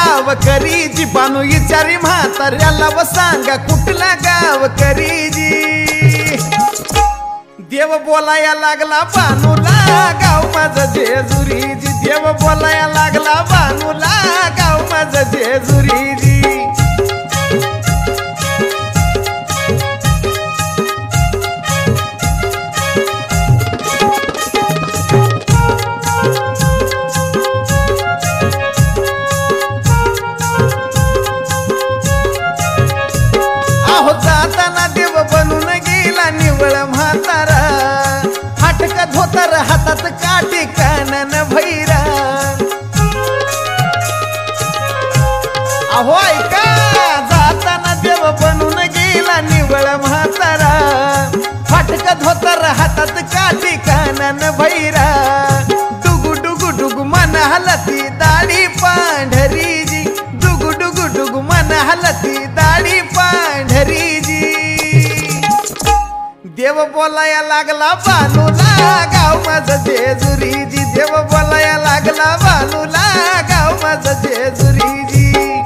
गाव करीजी बानू विचारी म्हाताऱ्याला व सांगा कुठला गाव करीजी देव बोलाया लागला बानूला गाव माझं जेजुरीजी देव बोलाया लागला बानूला गाव माझं जेजुरीजी जाताना देव बनून गेला निवळ म्हातारा फाटक धोतर हातात काठी कानन भैरा अहो ऐका जाताना देव बनून गेला निवळ म्हातारा फाटक धोतर हातात काठी कानन भैरा डुगु डुगु डुगु मन हलती दाढी पांढरीजी डुगु डुगु डुगु मन हलती दाढी पांढरीजी देव बोलाया लागला बानूला गाव माझं जेजुरीजी देव बोलाया लागला बानूला गाव माझं जेजुरीजी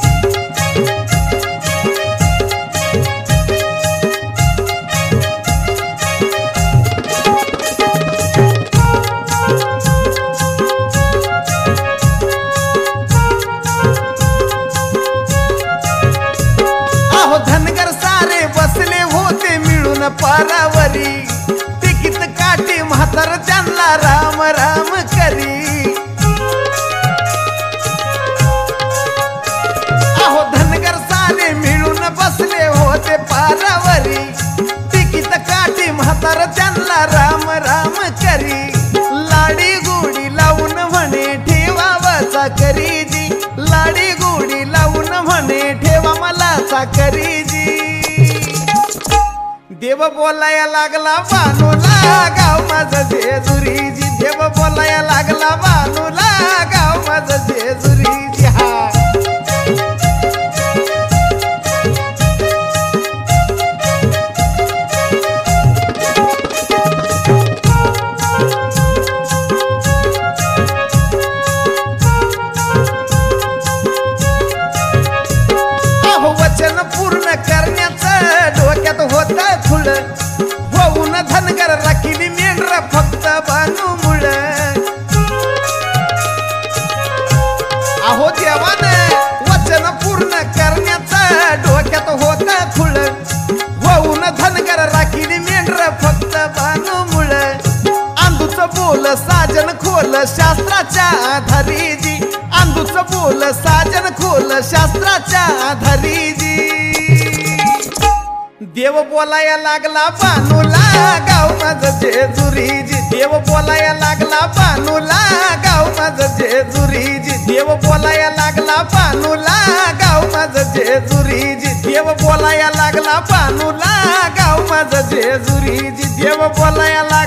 अहो धनगर सारे बसले होते मिळून पारावरी तिकीट काठी म्हातार त्यांना राम राम करी अहो धनगर सारे मिळून बसले होते पारावरी तिकीट काठी म्हातार त्यांना राम राम करी लाडी गोडी लावून म्हणे ठेवा चाकरीजी लाडी गोडी लावून म्हणे ठेवा मला चाकरीजी देव बोलाया लागला बानूला गाव माझं जेजुरीजी देव बोलाया लागला बानूला गाव माझं जेजुरीजी हा अहो वचन पूर्ण करण्याचं डोक्यात होतं खुळ होऊन धनगर राखीली मेंढर फक्त बानू मुळ अहो देवाने वचन पूर्ण करण्याचं डोक्यात होतं खुळ होऊन धनगर राखीली मेंढर फक्त बानू मुळ अंधूच बोल साजन खोल शास्त्राच्या आधारीजी अंधूच बोल साजन खोल शास्त्राच्या आधारीजी देव बोलाया लागला बानूला गाव माझं जेजुरीजी देव बोलाया लागला बानूला गाव माझं जेजुरीजी देव बोलाया लागला बानूला गाव माझं जेजुरीजी देव बोलाया लागला बानूला गाव माझं जेजुरीजी देव बोलाया लागला